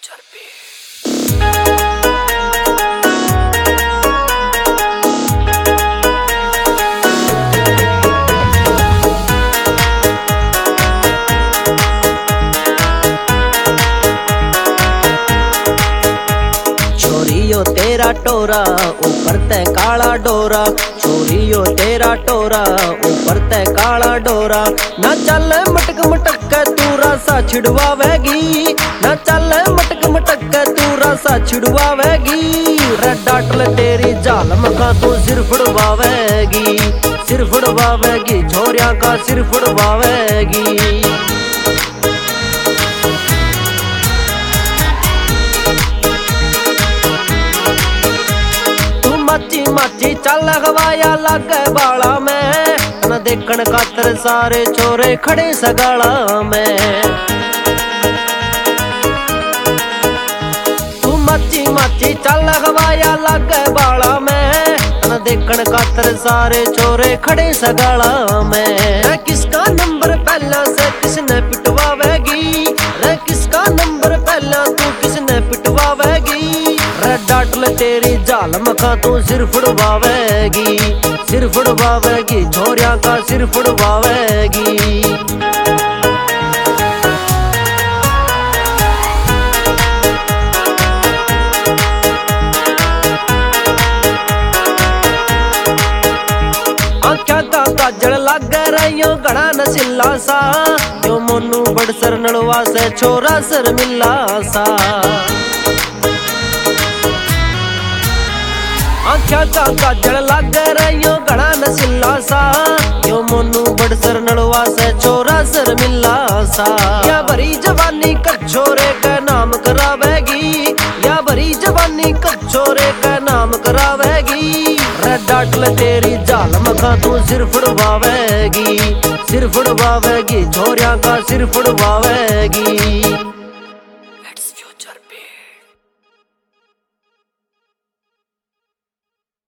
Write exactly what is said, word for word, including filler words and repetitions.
Master पे। छोरियो तेरा टोरा ऊपर ते काला डोरा, छोरियो तेरा टोरा ऊपर ते काला डोरा। ना चल मटक मटक तू रासा छिड़वावेगी, ना चल मटक मटक तू रासा छिड़वावेगी। रे डाटल तेरी जालम का तू सिर फुड़वावेगी, सिर फुड़वावेगी, छोरिया का सिर फुड़वावेगी। माची माची चल हवाया लागे बाला में, न देखण खातर सारे छोरे खड़े सगाला में। तू माची माची चल हवाया लागे बाला में, न देखण खातर सारे छोरे खड़े सगाला में। रे किसका नंबर पहला से किसने पिटवावेगी, रे किसका नंबर पहला तू किसने पिटवावेगी। रे डाटल तेरी जालम का तू सिर फुड़वावेगी, सिर फुड़वावेगी, छोरिया का सिर फुड़वावेगी। आख्या का काजल लागे रहियो घड़ा नसिला सा, यो मोनू बड़सर नड़वा से छोरा सर मिला सा। आख्या का काजल लागे रहियो घड़ा नसिला सा, यो मोनू बड़सर नड़वा से छोरा सर मिला सा। या भरी जवानी कछोरे का नाम करावेगी, या भरी जवानी कछोरे का नाम करावेगी। रे डाटल तेरी जालम का तू सिर फुड़वावेगी, सिर फुड़वावेगी, छोरिया का सिर फुड़वावेगी।